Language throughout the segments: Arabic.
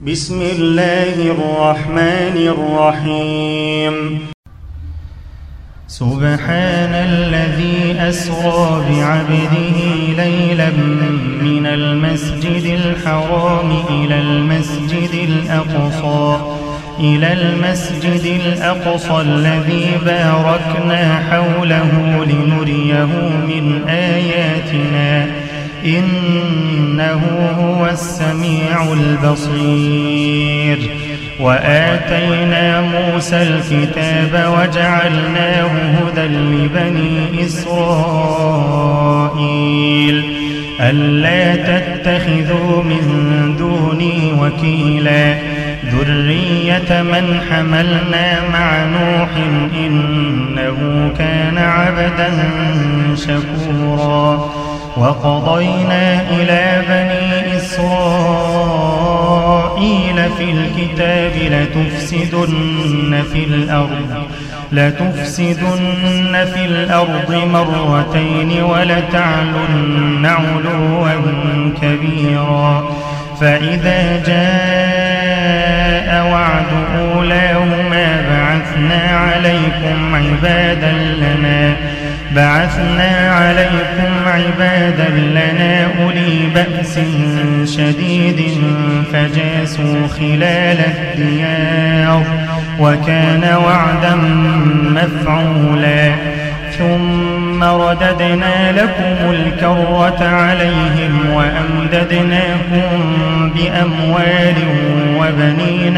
بسم الله الرحمن الرحيم. سبحان الذي أسرى بعبده ليلا من المسجد الحرام إلى المسجد الأقصى الذي باركنا حوله لنريه من آياتنا إنه هو السميع البصير. وآتينا موسى الكتاب وجعلناه هدى لبني إسرائيل ألا تتخذوا من دوني وكيلا ذرية من حملنا مع نوح إنه كان عبدا شكورا. وقضينا إلى بني إسرائيل في الكتاب لتفسدن في الأرض مرتين ولتعلن علوا كبيرا. فإذا جاء وعد أولاهما بعثنا عليكم عبادا لنا أولي بأس شديد فجاسوا خلال الديار وكان وعدا مفعولا. ثم رددنا لكم الكرة عليهم وأمددناكم بأموال وبنين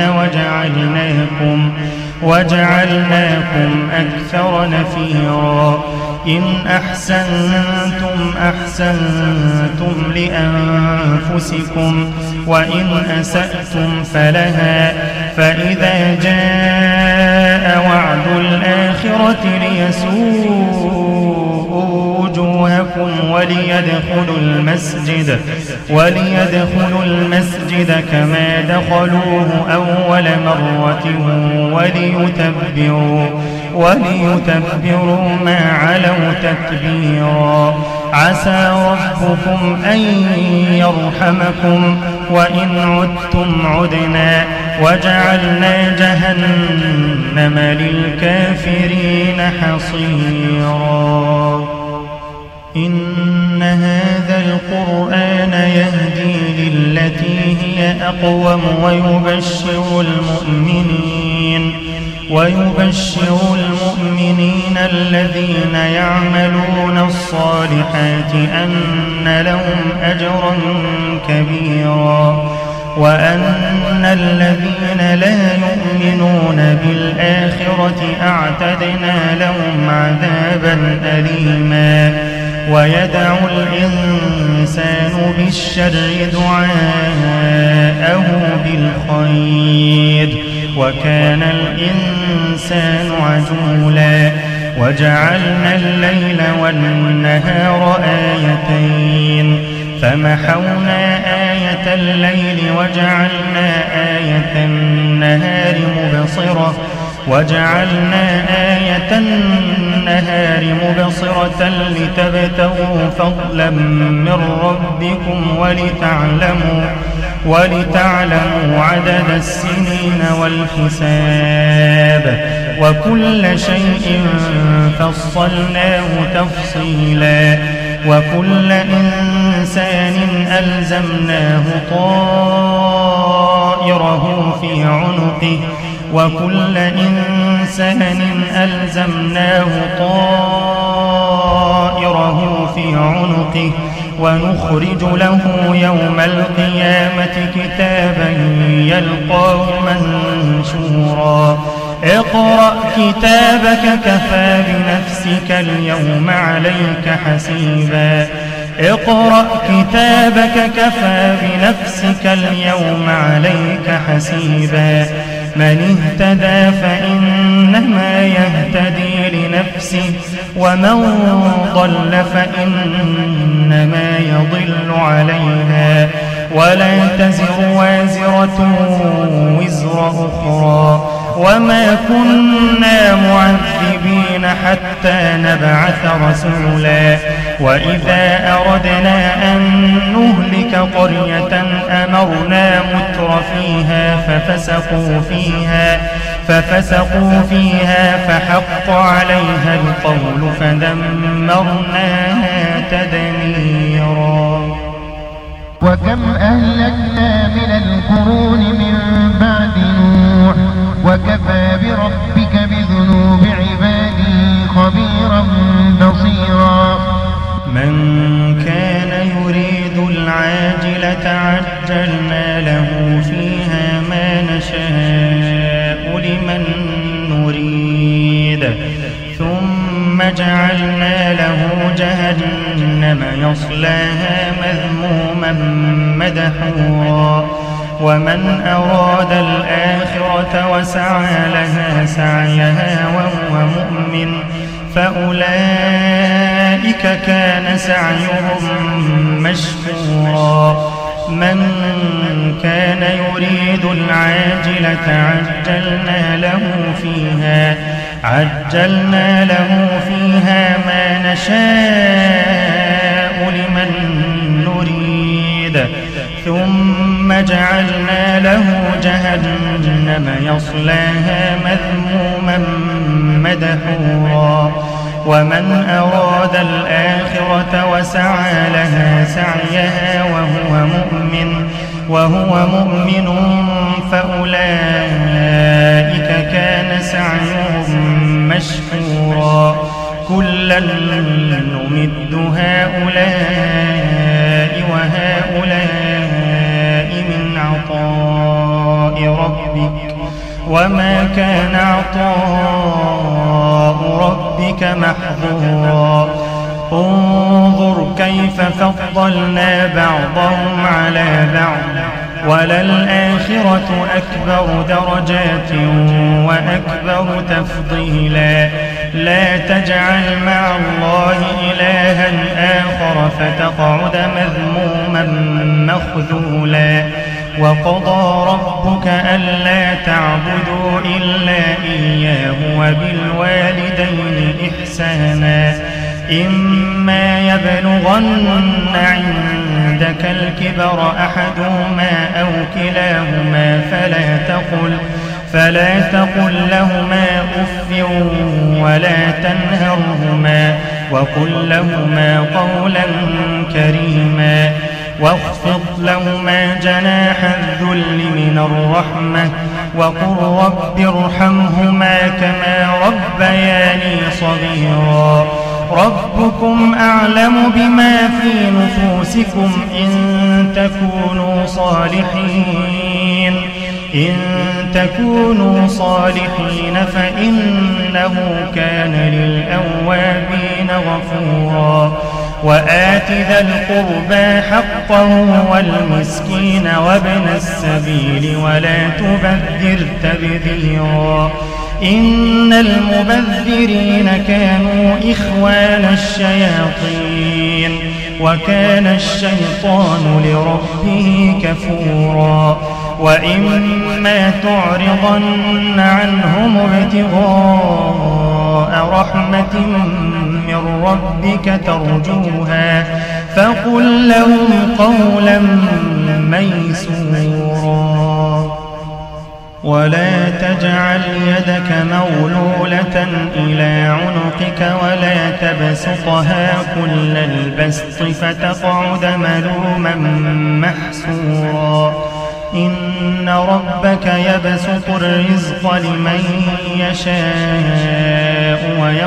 وجعلناكم أكثر نفيرا. إن أحسنتم لأنفسكم وإن أسأتم فلها. فإذا جاء وعد الآخرة ليسوءوا وجوهكم وليدخلوا المسجد كما دخلوه أول مرة وليتبروا ما علوا تتبيرا. عسى ربكم أن يرحمكم وإن عدتم عدنا وجعلنا جهنم للكافرين حصيرا. إن هذا القرآن يهدي للتي هي أقوم ويبشر المؤمنين الذين يعملون الصالحات أن لهم أجرا كبيرا وأن الذين لا يؤمنون بالآخرة أعتدنا لهم عذابا أليما. ويدعو الإنسان بالشر دعاءه بالخير وكان الإنسان عجولا. وجعلنا الليل والنهار آيتين فمحونا آية الليل وجعلنا آية النهار مبصرة لتبتغوا فضلا من ربكم ولتعلموا عدد السنين والحساب وكل شيء فصلناه تفصيلا. وكل إنسان ألزمناه طائره في عنقه ونخرج له يوم القيامة كتابا يلقاه منشورا. اقرأ كتابك كفى بنفسك اليوم عليك حسيبا. من اهتدى فإنما يهتدي لنفسه ومن ضل فإنما يضل عليها ولا تزر وازرة وزر أخرى وما كنا معذبين حتى نبعث رسولا. وإذا أردنا أن نهلك قرية أمرنا متر فيها ففسقوا فيها فحق عليها القول فدمرناها تدميرا. وكم أهلكنا من القرون من بعد نوح وكفى بربك بذنوب عباده خبيرا بصيرا. من كان يريد العاجلة عجلنا له فيها ما نشاء لمن نريد ثم جعلنا له جهنم يصلاها مذموما مدحورا. ومن أراد الآخرة وسعى لها سعيها وهو مؤمن فأولئك كان سعيهم مشكورا. من كان يريد العاجلة عجلنا له فيها ما نشاء لمن نريد ثم جعلنا له جهنم يصلاها مذموما مدحورا. ومن أراد الآخرة وسعى لها سعيها وهو مؤمن فأولئك كان سعيهم مشكورا. كلا نمد هؤلاء وهؤلاء من عطاء ربك وما كان عطاء ربك محظورا. انظر كيف فضلنا بعضهم على بعض وللآخرة أكبر درجات وأكبر تفضيلا. لا تجعل مع الله إلها آخر فتقعد مذموما مخذولا. وقضى ربك ألا تعبدوا إلا إياه وبالوالدين إحسانا. إما يبلغن عندك الكبر أحدهما أو كلاهما فلا تقل لهما أف ولا تنهرهما وقل لهما قولا كريما. واخفض لهما جناح الذل من الرحمة وقل رب ارحمهما كما ربياني صغيرا. ربكم أعلم بما في نفوسكم إن تكونوا صالحين فإنه كان للأوابين غفورا. وآت ذا القربى حقه والمسكين وابن السبيل ولا تبذر تبذيرا. إن المبذرين كانوا إخوان الشياطين وكان الشيطان لربه كفورا. وإما تعرضن عنهم ابتغاء رحمة من ربك ترجوها فقل لهم قولا ميسورا. ولا تجعل يدك مغلولة إلى عنقك ولا تبسطها كل البسط فتقعد ملوما محسورا. إن ربك يبسط الرزق لمن يشاء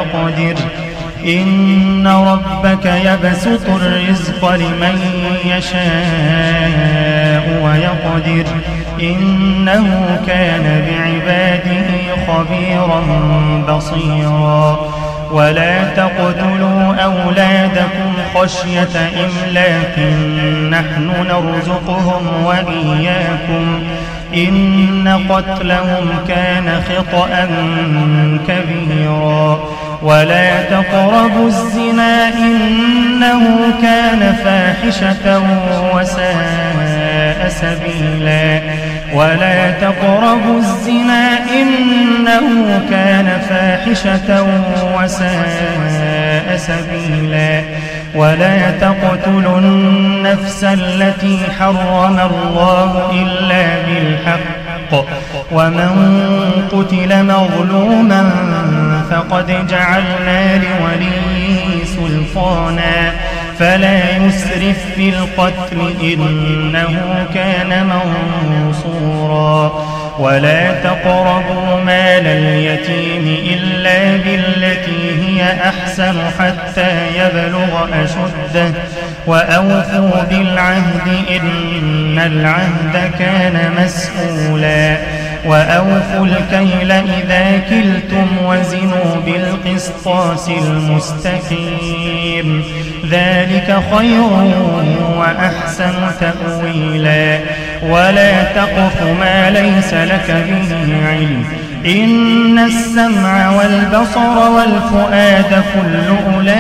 ويقدر إنه كان بعباده خبيرا بصيرا. ولا تقتلوا أولادكم خشية إملاق نحن نرزقهم وإياكم إن قتلهم كان خطأ كبيرا. ولا تقربوا الزنا إنه كان فاحشة وساء سبيلا. ولا تقربوا الزنا إنه كان فاحشة وساء سبيلا. ولا تقتلوا النفس التي حرم الله إلا بالحق ومن قتل مظلوما فقد جعلنا لوليه سلطانا فلا يسرف في القتل إنه كان منصورا ولا تقربوا مال اليتيم إلا بالتي هي أحسن حتى يبلغ أشده وأوفوا بالعهد إن العهد كان مسؤولا وأوفوا الكيل إذا كلتم وزنوا بالقسطاس المستقيم ذلك خير وأحسن تأويلا ولا تقف ما ليس لك به علم إن السمع والبصر والفؤاد كل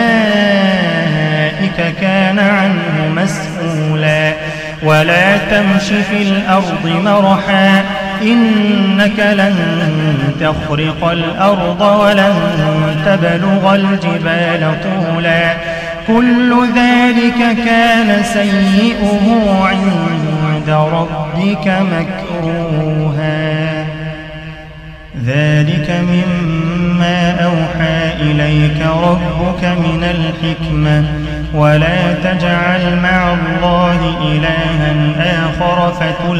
أولئك كان عنه مسؤولا ولا تمش في الأرض مرحا إنك لن تخرق الأرض ولن تبلغ الجبال طولا كل ذلك كان سيئه عند ربك مكروها ذلك مما أوحى إليك ربك من الحكمة ولا تجعل مع الله إلها آخر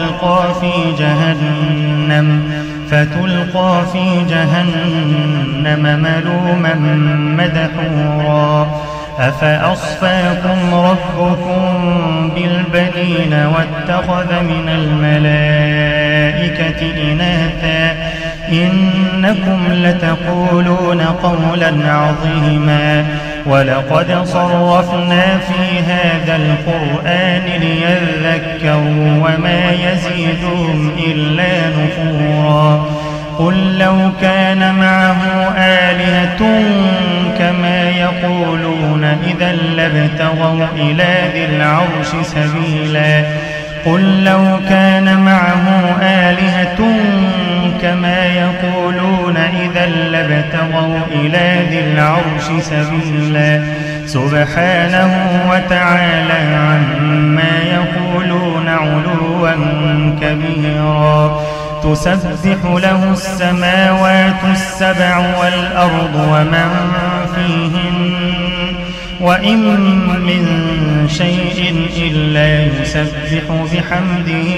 فتلقى في جهنم ملوما مدحورا أفأصفاكم ربكم بالبنين واتخذ من الملائكة إناثا إنكم لتقولون قولا عظيما ولقد صرفنا في هذا القرآن ليذكروا وما يزيدهم إلا نفورا قل لو كان معه آلهة كما يقولون إذا لابتغوا إلى ذي العرش سبيلا قل لو كان معه آلهة كما يقولون إذا لابتغوا إلى ذي العرش سبيلا سبحانه وتعالى عما يقولون علوا كبيرا تسبح له السماوات السبع والأرض ومن فيهن وإن من شيء إلا يسبح بحمده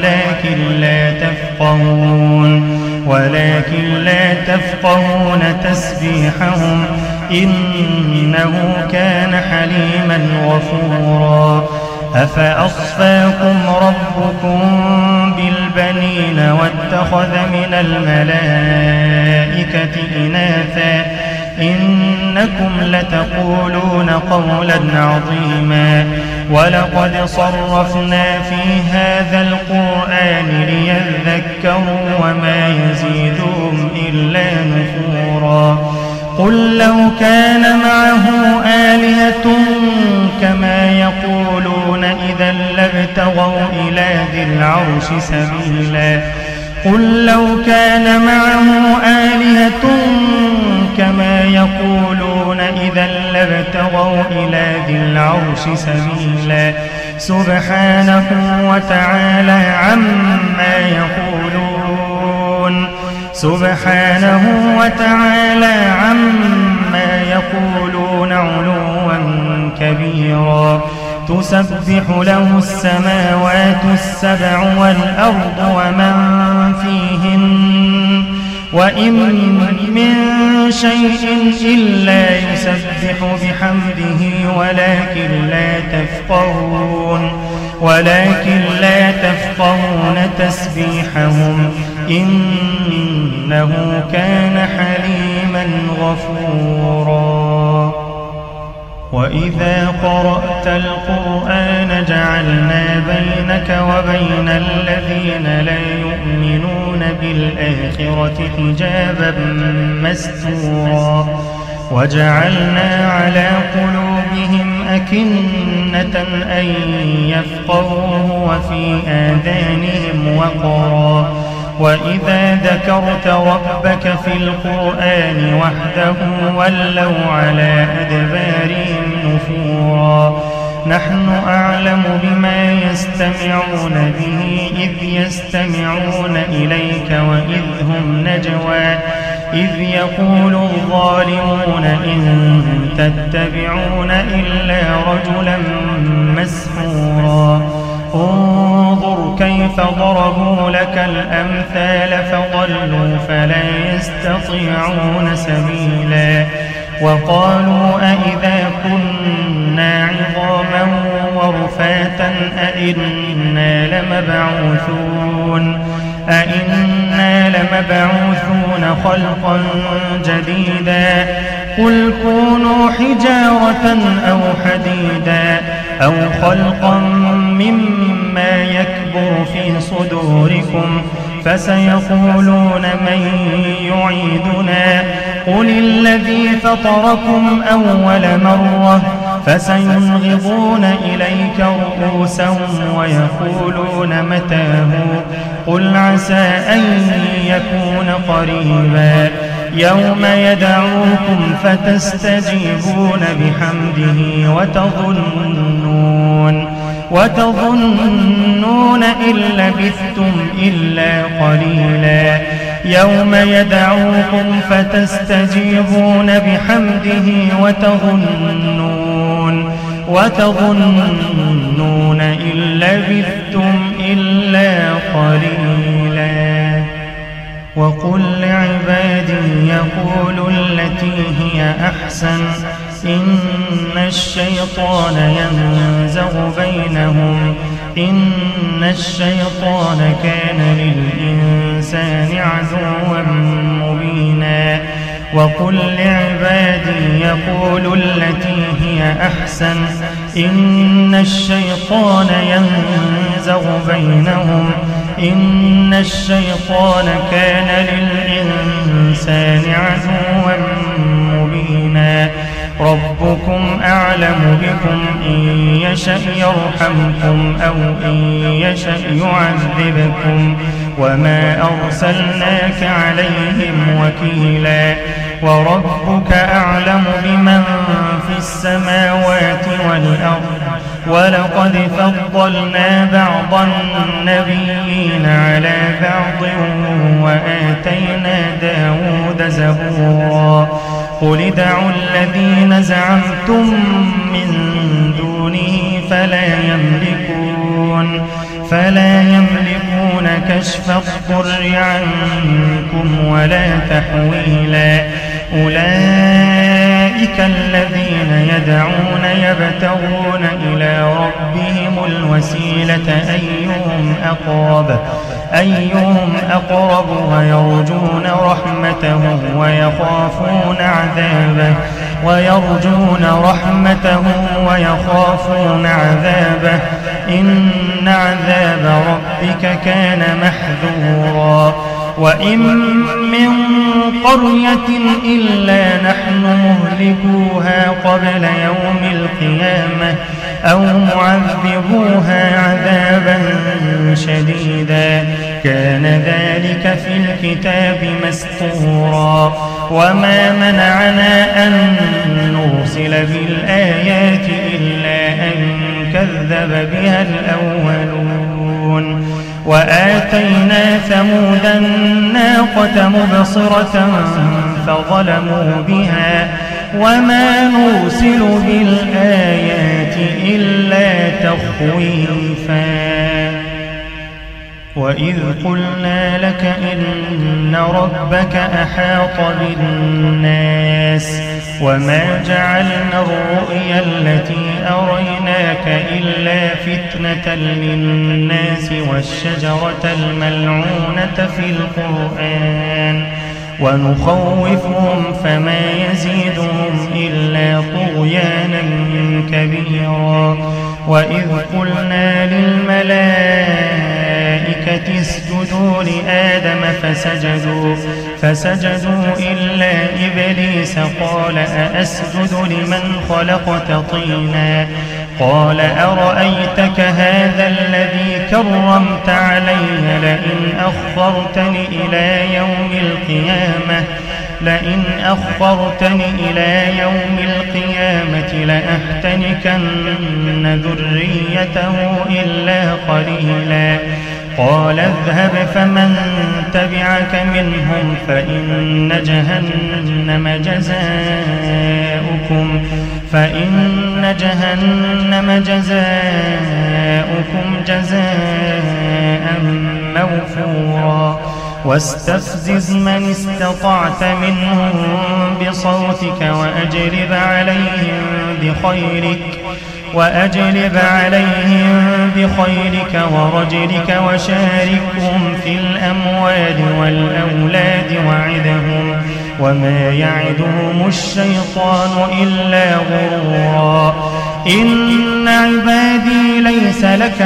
ولكن لا تفقهون تسبيحهم إنه كان حليما غفورا أفأصفاكم ربكم بالبنين واتخذ من الملائكة إناثا إنكم لتقولون قولا عظيما ولقد صرفنا في هذا القرآن ليذكروا وما يزيدهم إلا نفورا قل لو كان معه آلهة كما يقولون إذا لابتغوا إلى ذي العرش سبيلا قل لو كان معه آلهة كما يقولون إذا لابتغوا إلى ذي العرش سبيلا سبحانه وتعالى عما يقولون علوا كبيرا تسبح له السماوات السبع والأرض ومن فيهن وإن من شيء إلا يسبح بحمده ولكن لا تفقهون تسبيحهم إنه كان حليما غفورا وإذا قرأت القرآن جعلنا بينك وبين الذين لا يؤمنون بالآخرة حجابا مستورا وجعلنا على قلوبهم أكنة أن يفقهوه وفي آذانهم وقرا وإذا ذكرت ربك في القرآن وحده ولوا على أدبارهم نفورا نحن أعلم بما يستمعون به إذ يستمعون إليك وإذ هم نجوى إذ يقول الظالمون إن تتبعون إلا رجلا مسحورا انظر كيف ضربوا لك الأمثال فضلوا فلا يستطيعون سبيلا وقالوا أئذا كنا عظاما ورفاتا أئنا لمبعوثون خلقا جديدا قل كونوا حجارة أو حديدا أو خلقا مما يكبر في صدوركم فسيقولون من يعيدنا قل الذي فطركم أول مرة فسينغضون إليك رؤوسهم ويقولون متاه قل عسى أن يكون قريبا يوم يدعوكم فتستجيبون بحمده وتظنون إن لبثتم إلا قليلا يوم يدعوكم فتستجيبون بحمده وتظنون إن لبثتم إلا قليلا وقل لعبادي يقولوا التي هي أحسن إن الشيطان كان للإنسان عدوا مبينا وقل لعبادي يقولوا التي هي أحسن إن الشيطان كان للإنسان عدوا مبينا ربكم أعلم بكم إن يشأ يرحمكم أو إن يشأ يعذبكم وما أرسلناك عليهم وكيلا وربك أعلم بمن في السماوات والأرض ولقد فضلنا بعض النبيين على بعض وآتينا داود زبورا قل ادعوا الذين زعمتم من دونه فلا يملكون كشف الضر عنكم ولا تحويلا أولئك الذين يدعون يبتغون إلى ربهم الوسيلة أيهم أقرب ويرجون رحمته ويخافون عذابه إن عذاب ربك كان محذورا وإن من قرية إلا نحن مهلكوها قبل يوم القيامة أو معذبوها عذابا شديدا كان ذلك في الكتاب مسطورا وما منعنا أن نرسل بالآيات إلا أن كذب بها الأولون وآتينا ثمود الناقة مبصرة فظلموا بها وما نرسل بالآيات إلا تخويفا وإذ قلنا لك إن ربك أحاط بالناس وما جعلنا الرؤيا التي أريناك إلا فتنة للناس والشجرة الملعونة في القرآن ونخوفهم فما يزيدهم إلا طغيانا كبيرا وإذ قلنا للملائكة اسجدوا لآدم فسجدوا إلا إبليس قال أأسجد لمن خلقت طينا قال أرأيتك هذا الذي كرمت علي لئن أخرتني إلى يوم القيامة لئن أخرتني إلى يوم القيامة لأحتنكن ذريته إلا قليلا قال اذهب فمن تبعك منهم فإن جهنم جزاؤكم جزاء موفورا واستفزز من استطعت منهم بصوتك وأجلب عليهم بخيلك ورجلك وشاركهم في الأموال والأولاد وعدهم وما يعدهم الشيطان إلا غرورا إن عبادي ليس لك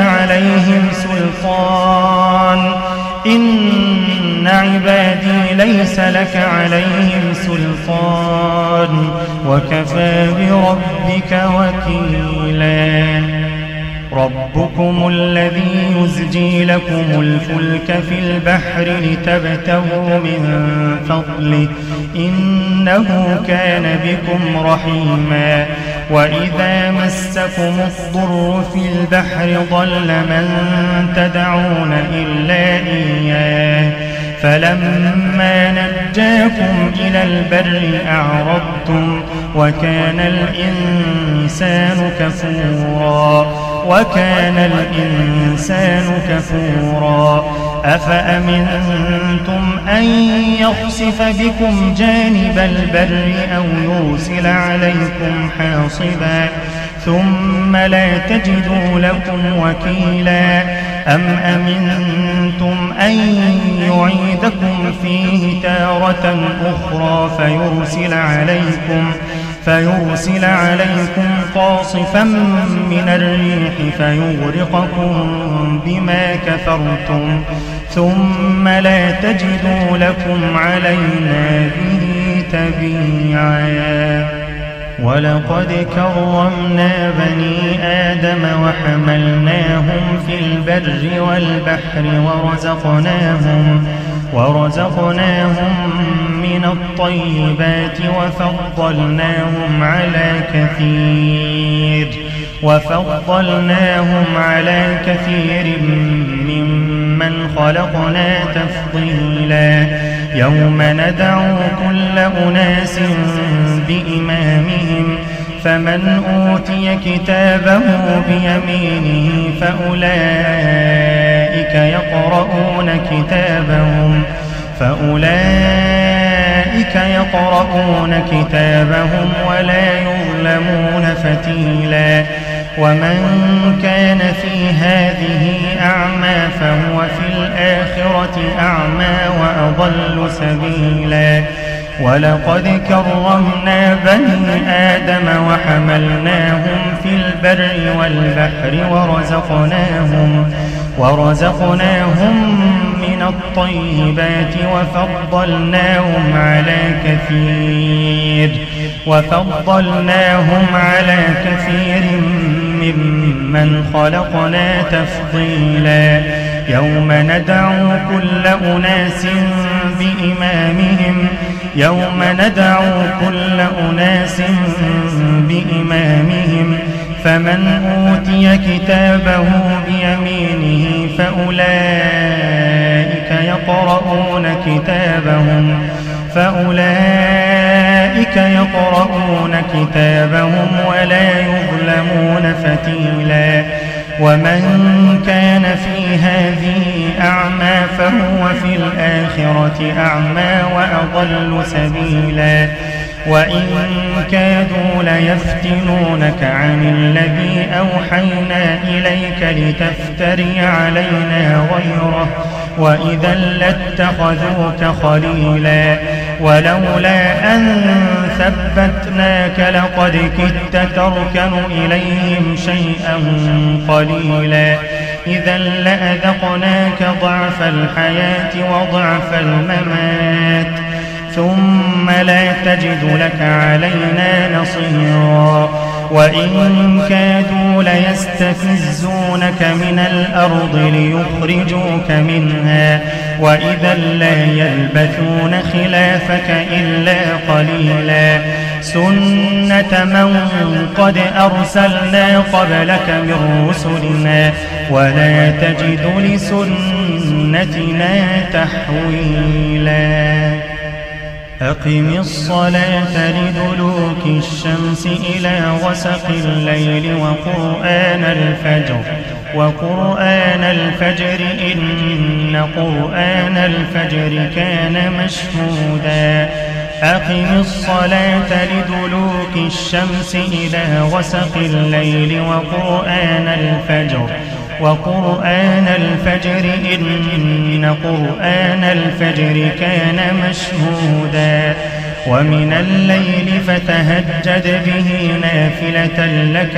عليهم سلطان وكفى بربك وكيلا ربكم الذي يزجي لكم الفلك في البحر لتبتغوا من فضله إنه كان بكم رحيما وإذا مسكم الضر في البحر ضل من تدعون إلا إياه فلما نجاكم إلى البر أعرضتم وكان الإنسان كفورا أفأمنتم أن يخسف بكم جانب البر أو يرسل عليكم حاصبا ثم لا تجدوا لكم وكيلا أم أمنتم أن يعيدكم فيه تارة أخرى فيرسل عليكم قاصفا من الريح فيغرقكم بما كفرتم ثم لا تجدوا لكم علينا به تبيعا ولقد كرمنا بني آدم وحملناهم في البر والبحر ورزقناهم من الطيبات وفضلناهم على كثير ممن خلقنا تفضيلا يوم ندعو كل أناس بإمامهم فمن أوتي كتابه بيمينه فأولئك يقرؤون كتابهم ولا يظلمون فتيلا ومن كان في هذه أعمى فهو في الآخرة أعمى وأضل سبيلا ولقد كرمنا بني آدم وحملناهم في البر والبحر ورزقناهم من الطيبات وفضلناهم على كثير ممن خلقنا تفضيلا يوم ندعو كل أناس بإمامهم فمن أوتي كتابه بيمينه فأولئك يقرؤون كتابهم ولا يظلمون فتيلا ومن كان في هذه أعمى فهو في الآخرة أعمى وأضل سبيلا وإن كادوا ليفتنونك عن الذي أوحينا إليك لتفتري علينا غيره وإذا لاتخذوك خليلا ولولا أن ثبتناك لقد كدت تركن إليهم شيئا قليلا إذا لأذقناك ضعف الحياة وضعف الممات ثم لا تجد لك علينا نصيرا وإن كادوا ليستفزونك من الأرض ليخرجوك منها وإذا لا يلبثون خلافك إلا قليلا سنة من قد أرسلنا قبلك من رسلنا ولا تجد لسنتنا تحويلا أقم الصلاة لدلوك الشمس إلى غسق الليل وقرآن الفجر إن قرآن الفجر كان مشهودا أقم الصلاة لدلوك الشمس إلى غسق الليل وقرآن الفجر إن قرآن الفجر كان مشهودا ومن الليل فتهجد به نافلة لك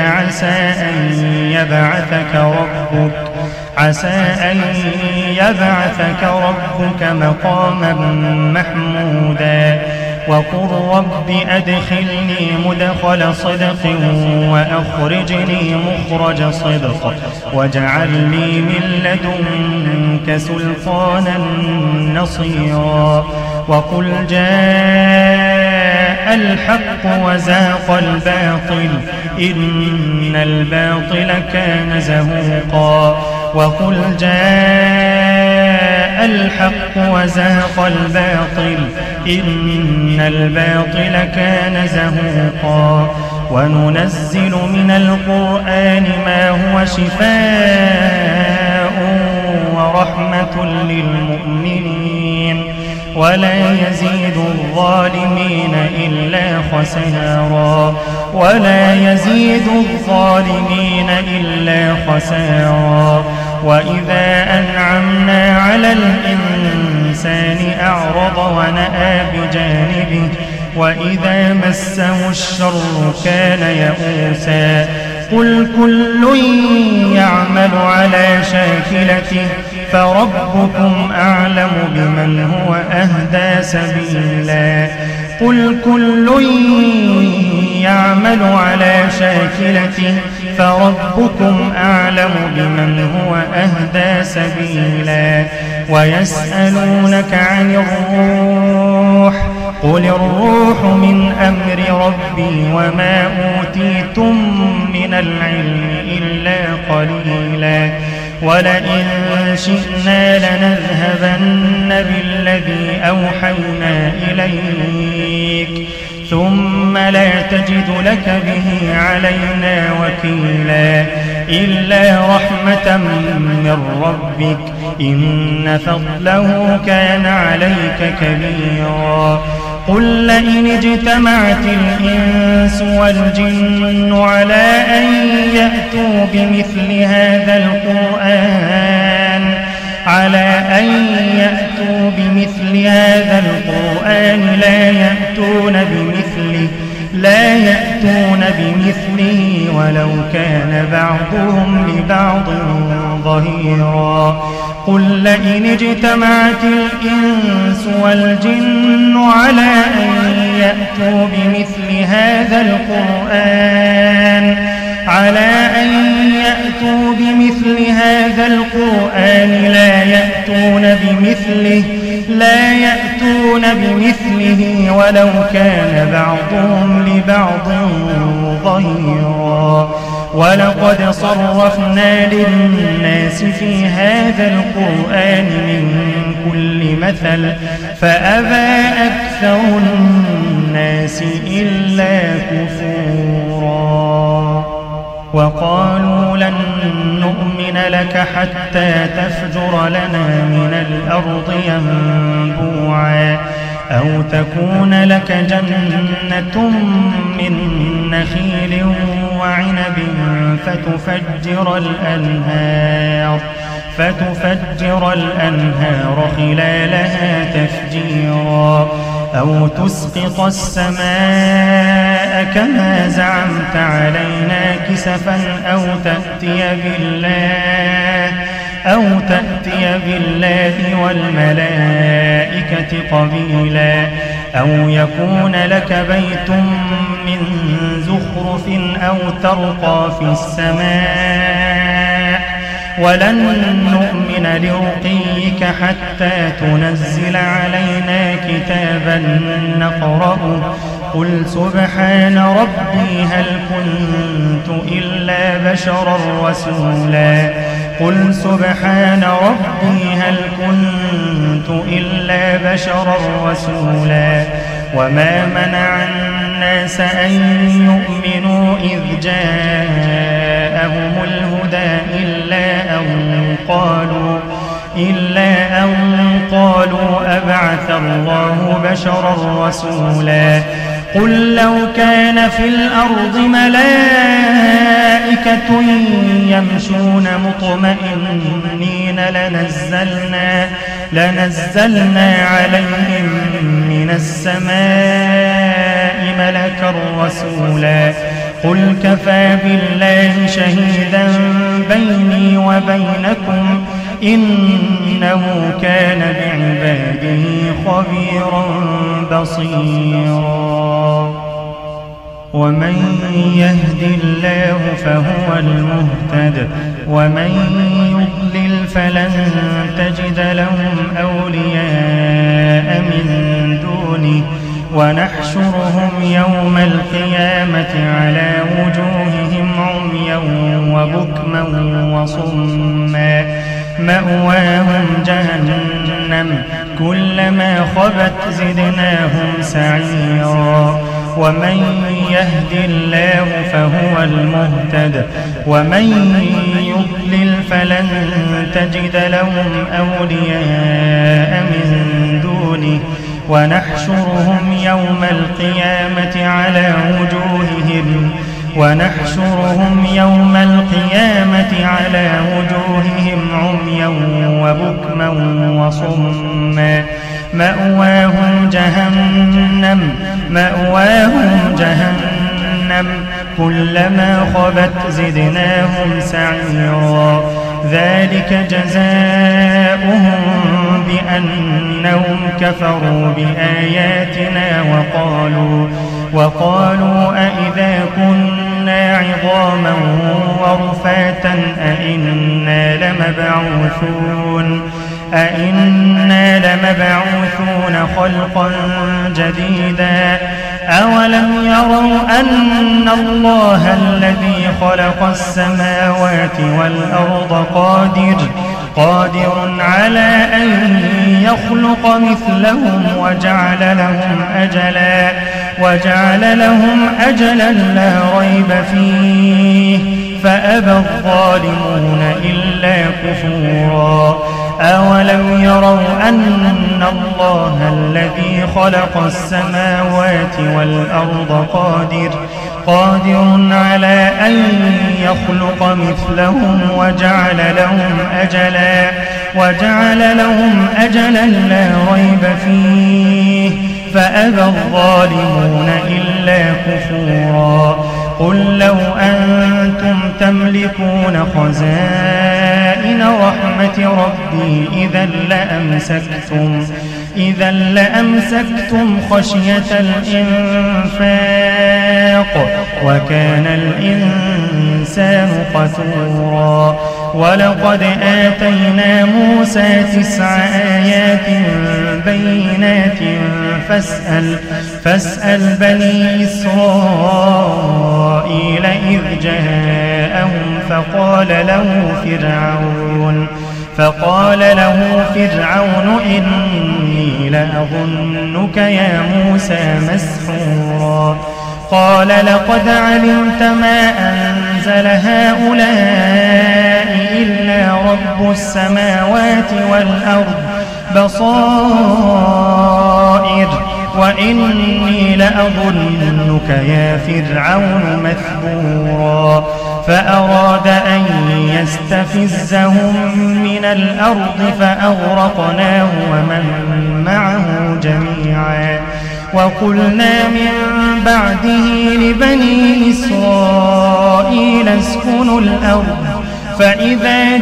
عسى أن يبعثك ربك مقاما محمودا وقل رب أدخلني مدخل صدق وأخرجني مخرج صدق واجعل لي من لدنك سلطانا نصيرا وقل جاء الحق وزاق الباطل إن الباطل كان زهوقا وقل جاء الحق وزاق الباطل إن الباطل كان زهوقا وننزل من القرآن ما هو شفاء ورحمة للمؤمنين ولا يزيد الظالمين إلا خسارا وإذا أنعمنا على الإنسان أعرض ونأى بجانبه وإذا مسه الشر كان يئوسا قل كل يعمل على شاكلته فربكم أعلم بمن هو أهدى سبيلا قل كل يعمل على شاكلته فربكم أعلم بمن هو أهدى سبيلا ويسألونك عن الروح قل الروح من أمر ربي وما أوتيتم من العلم إلا قليلا ولئن شئنا لنذهبن بالذي أوحينا إليك ثم لا تجد لك به علينا وكيلا إلا رحمة من ربك إن فضله كان عليك كبيرا قل لئن اجتمعت الإنس والجن على أن يأتوا بمثل هذا القرآن لا يأتون بمثله ولو كان بعضهم لبعض ظهيرا قل لئن اجتمعت الإنس والجن على أن يأتوا بمثل هذا القرآن لا يأتون بمثله ولو كان بعضهم لبعض ظهيرا ولقد صرفنا للناس في هذا القرآن من كل مثل فأبى أكثر الناس إلا كفورا وقالوا لن نؤمن لك حتى تفجر لنا من الأرض ينبوعا أو تكون لك جنة من نخيل وعنب فتفجر الأنهار خلالها تفجيرا أو تسقط السماء كما زعمت علينا كسفا أو تأتي بالله والملائكة قبيلا أو يكون لك بيت من زخرف أو ترقى في السماء ولن نؤمن لرقيك حتى تنزل علينا كتابا نقرأه قل سبحان ربي هل كنت إلا بشرا رسولا قل سبحان ربي هل كنت إلا بشرا رسولا وما منع الناس أن يؤمنوا إذ جاءهم الهدى إلا أن قالوا أبعث الله بشرا رسولا قل لو كان في الأرض ملائكة يمشون مطمئنين لنزلنا عليهم من السماء ملكا رسولا قل كفى بالله شهيدا بيني وبينكم إنه كان بعباده خبيرا بصيرا ومن يهد الله فهو المهتد ومن يضلل فلن تجد لهم أولياء من دونه ونحشرهم يوم القيامة على وجوههم عميا وبكما وصما مأواهم جهنم كلما خبت زدناهم سعيرا ومن يهد الله فهو المهتد ومن يضلل فلن تجد لهم أولياء من دونه ونحشرهم يوم القيامة على وجوههم عميا وبكما وصما مأواهم جهنم كلما خبت زدناهم سعيرا ذلك جزاؤهم بأنهم كفروا بآياتنا وقالوا أئذا كنا عظاما ورفاتا أئنا لمبعوثون خلقا جديدا أولم يروا أن الله الذي خلق السماوات والأرض قادر على أن يخلق مثلهم وجعل لهم أجلا لا ريب فيه فأبى الظالمون إلا كفورا أولم يروا أن الله الذي خلق السماوات والأرض قادر على أن يخلق مثلهم وجعل لهم أجلا لا ريب فيه فأبى الظالمون إلا كفورا قل لو أنتم تملكون خزائن رحمة ربي إذا لأمسكتم خشية الإنفاق وكان الإنسان قتورا ولقد آتينا موسى 9 آيات بينات فاسأل بني إسرائيل إذ جاءهم فقال له فرعون إني لأظنك يا موسى مسحورا قال لقد علمت ما أنزل هؤلاء إلا رب السماوات والأرض بصائر وإني لأظنك يا فرعون مثبورا فأراد أن يستفزهم من الأرض فأغرقناه ومن معه جميعا وقلنا من بعده لبني إسرائيل اسكنوا الأرض فإذا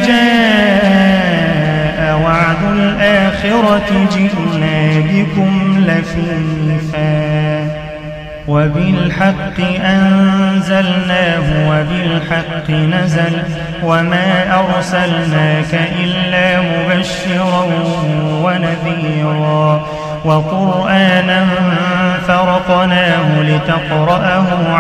جاء وعد الآخرة جئنا بكم لفيفا وبالحق أنزلناه وبالحق نزل وما أرسلناك إلا مبشرا ونذيرا وقرآنا فرقناه لتقرأه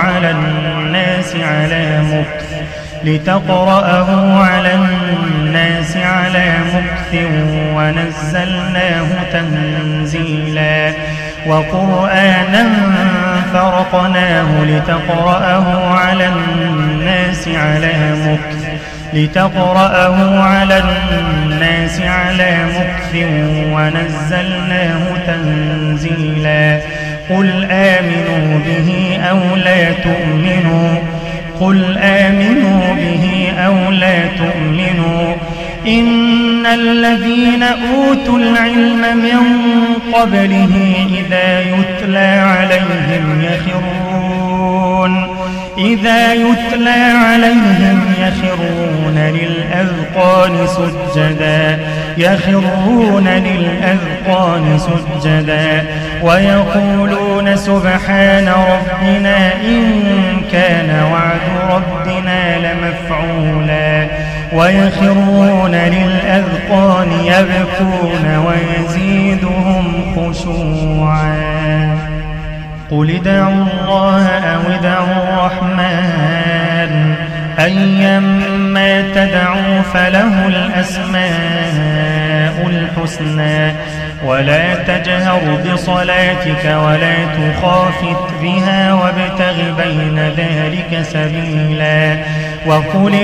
على الناس على مكث ونزلناه تنزيلا وقرآنا فرقناه لتقرأه على الناس على مكث ونزلناه تنزيلا قل آمنوا به أو لا تؤمنوا إن الذين أوتوا العلم من قبله إذا يتلى عليهم يخرون للأذقان سجدا ويقولون سبحان ربنا إن كان وعد ربنا لمفعولا ويخرون للأذقان يبكون ويزيدهم خشوعا قل ادعوا الله أو ادعوا الرحمن أيما تدعوا فله الأسماء الحسنى ولا تجهر بصلاتك ولا تخافت بها وابتغ بين ذلك سبيلا وقل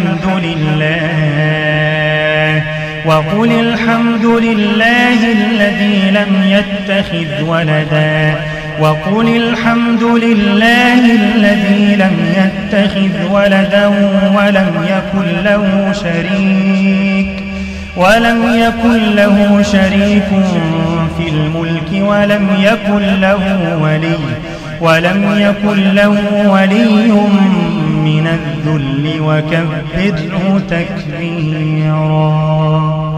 الحمد لله الذي لم يتخذ ولدا ولم يكن له شريك في الملك ولم يكن له ولي من الذل وكبره تكبيرا.